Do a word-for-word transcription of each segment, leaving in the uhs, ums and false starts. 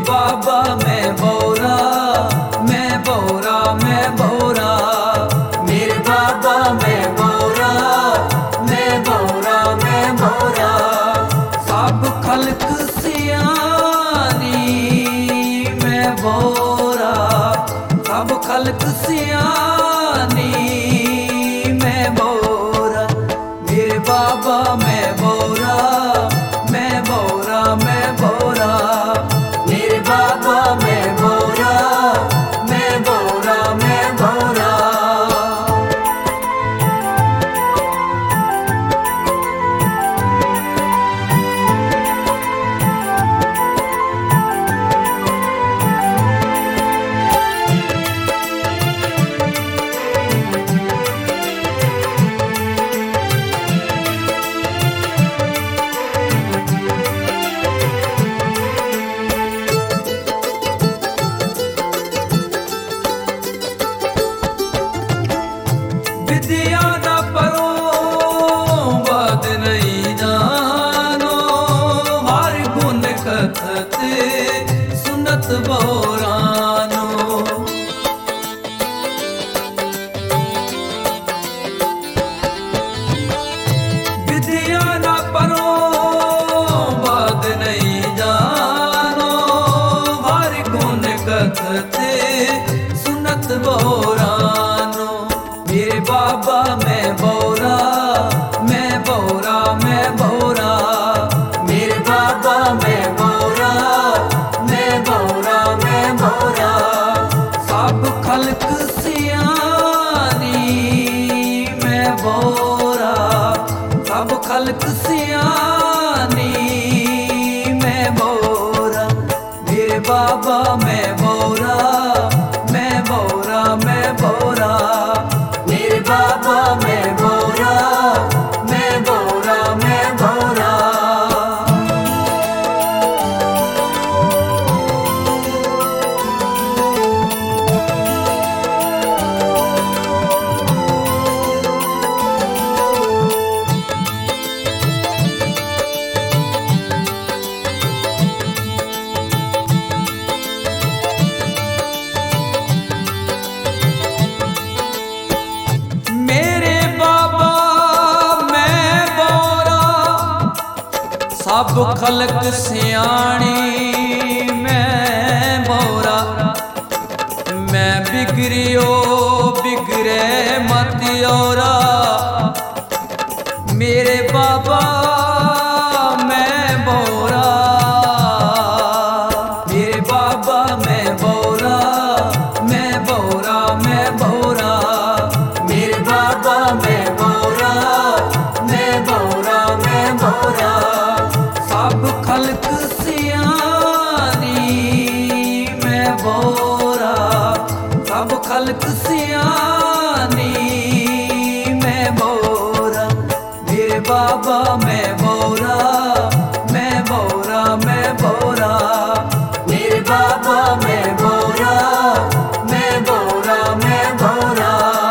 बाबा मैं बोरा, मैं बोरा, मैं बोरा, मेरे बाबा मैं बोरा, मैं बोरा, मैं बोरा। सब खल्क सियानी मैं बोरा, सब खल्क सियानी मैं बोरा, मेरे बाबा मैं बोरा, मैं बोरा, मैं बोरा, मेरे बाबा मैं बोरा, मैं बोरा, मैं बोरा। विद्या न परो बात नहीं जानो, हर गुण कथत सुनत बोरानो। विद्या न परो बात नहीं जानो, हर गुण कथत सुनत बोरानो। मेरे बाबा मैं बोरा, मैं बोरा, मैं बोरा, मेरे बाबा मैं बोरा, मैं बोरा, मैं बोरा। सब खल्क सियानी मैं बोरा, सब खल्क सियानी मैं बोरा, मेरे बाबा मैं बोरा, मैं बोरा, मैं बोरा, मेरे बाबा मैं बोरा, मैं बोरा, मैं बोरा। मेरे बाबा मैं बोरा, सब खल्क सियाणी मैं बोरा। मैं बिगड़ियो बिगड़े मत औरा, मेरे बाबा मैं बोरा, मेरे बाबा मैं बोरा, मैं बोरा, मैं बोरा, मेरे बाबा मैं बोरा, मैं बोरा, मैं बोरा। सब खल्क सियानी मैं बोरा, सब खल्क सियानी मैं बोरा, मेरे बाबा मैं बोरा, मैं बोरा, मैं बोरा, मेरे बाबा मैं बोरा, मैं बोरा, मैं बोरा।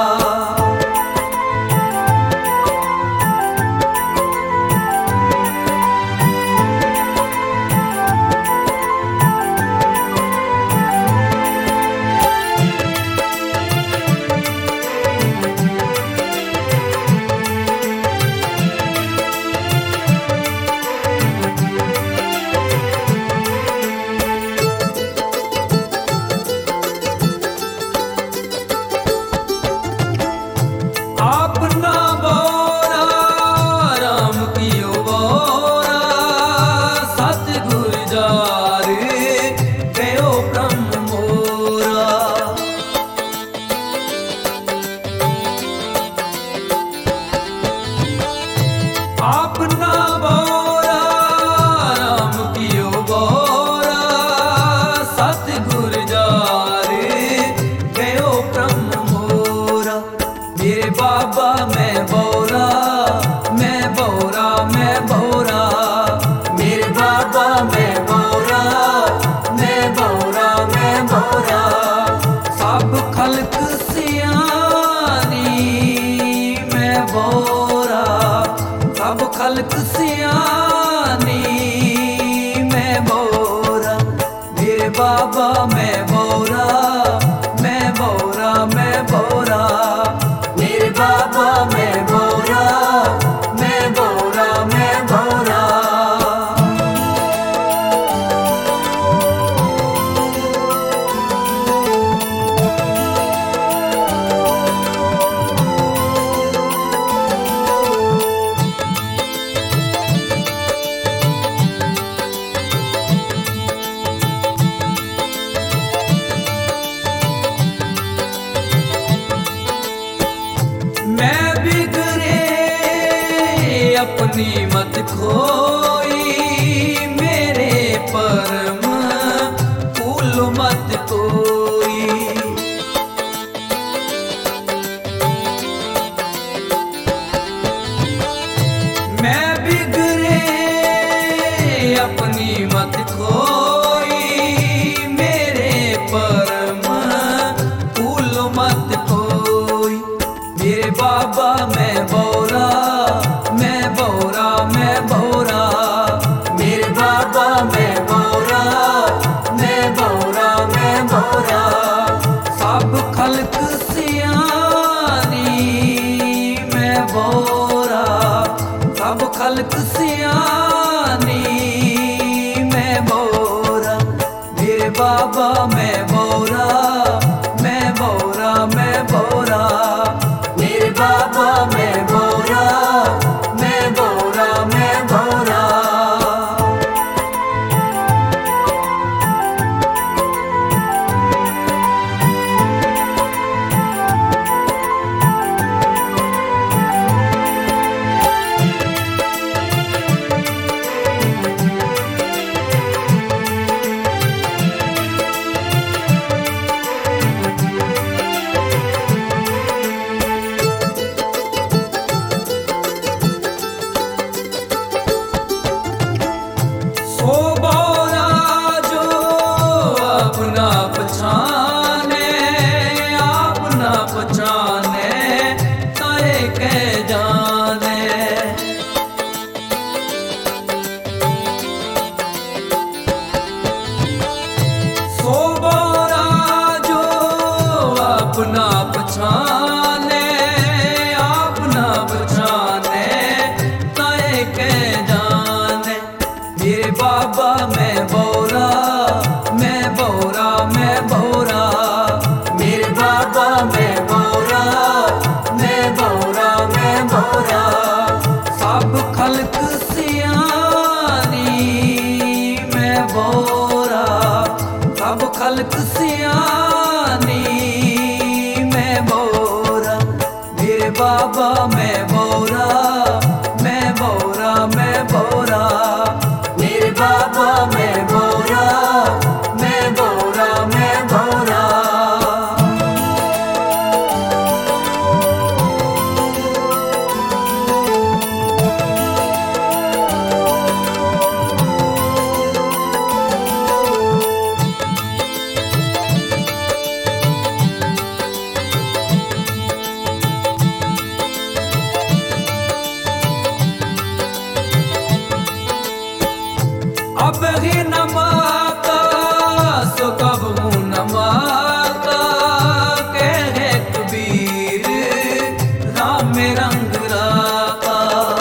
अपना बोरा राम कियो बोरा, सतगुर जार गयो ब्रह्म मोरा। अपना बोरा राम कियो बोरा, सतगुर जार गयो ब्रह्म मोरा। मेरे बाबा मैं बोरा, मैं बोरा, मैं बोरा, मेरे बाबा मैं बोरा, मैं बोरा, मैं बोरा। सब खल्क सियानी मैं बोरा, सब खल्क सियानी मैं बोरा, मेरे बाबा मैं बोरा, मैं बोरा, मैं बोरा, मेरे बाबा मैं बोरा, मैं बोरा, मैं बोरा। मैं बिगड़े अपनी मत खोई, मेरे परम फूल मत कोई। मैं बिगड़े अपनी मत खोई, मेरे परम फूल मत कोई। मेरे बाबा मैं बोरा, मैं बोरा, मैं बोरा, मेरे बाबा मैं बोरा, मैं बोरा, मैं बोरा। सब खल्क सियानी मैं बोरा, सब खल्क सियानी मैं बोरा। मेरे बाबा मैं बोरा, मैं बोरा, मैं बोरा, मेरे बाबा मैं बोरा, मैं बोरा, मैं बोरा। ओ बोरा जो अपना पछाने, अपना पछाने ताए के जाने। सो बोरा जो अपना पछाने, अपना पछाने ताए के जाने। मेरे बाबा मैं बोरा, मैं बोरा, मैं बोरा, मेरे बाबा मैं बोरा, मैं बोरा, मैं बोरा। सब खल्क सियानी मैं बोरा, सब खल्क सियानी मैं बोरा। मेरे बाबा मैं बोरा, मैं बोरा, मैं बोरा, मेरे बाबा मैं बोरा, मैं बोरा, मैं बोरा। अब ही नमाता सो कब मुँह नमाता, कहे कबीर राम में रंग राता।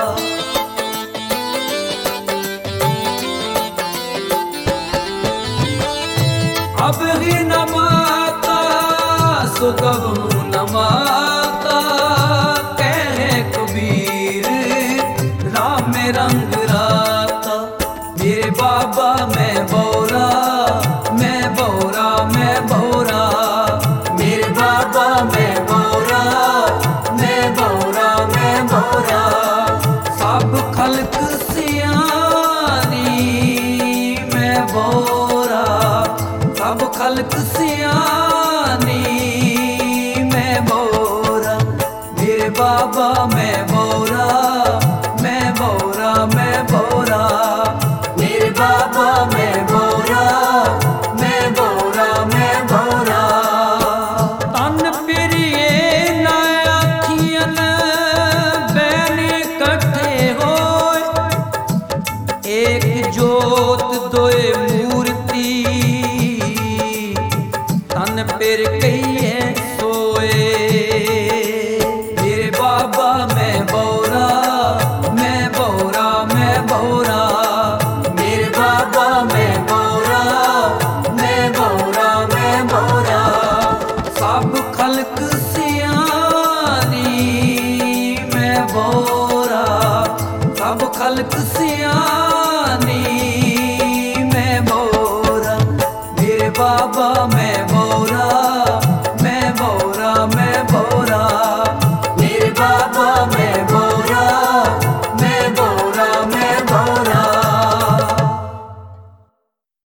अब ही नमाता सो कब मुँह नमाता, कहे कबीर राम में रंग राता। मेरे बाबा मैं बोरा, मैं बोरा, मैं बोरा, मेरे बाबा मैं बोरा, मैं बोरा, मैं बोरा। सब खल्क सियानी मैं बोरा, सब खल्क सियानी मैं बोरा। मेरे बाबा मैं बोरा, मैं बोरा, मैं